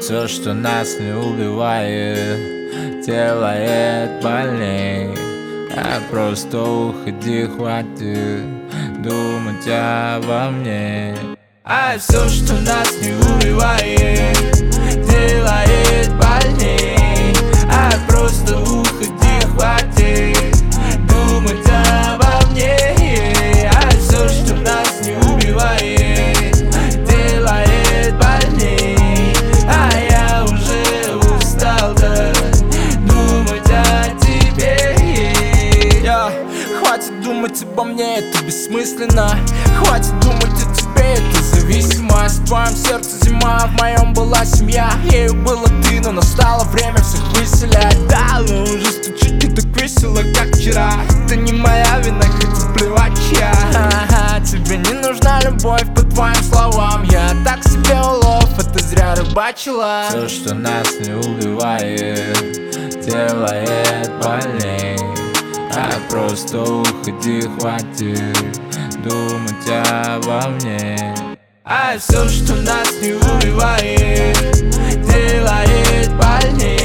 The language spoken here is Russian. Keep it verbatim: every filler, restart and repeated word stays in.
все, что нас не убивает, делает больней. А просто уходи, хватит думать обо мне. А все, что нас не убивает, делает больней. А просто уходи, хватит думать обо мне. А все, что нас не убивает, делает больней. А я уже устал, да, думать о тебе. Yeah. Хватит думать обо мне, это бессмысленно. Хватит думать о тебе, это зависимость. В твоем сердце зима, в моем была семья. Ею было ты, но настало время всех выселять. Да, но уже стучит не так весело, как вчера. Это не моя вина, хоть плевать чья. Ага, тебе не нужна любовь, по твоим словам. Я так себе улов, это зря рыбачила. Все, что нас не убивает, делает больней. А просто уходи, хватит думать обо мне. А все, что нас не убивает, делает больней.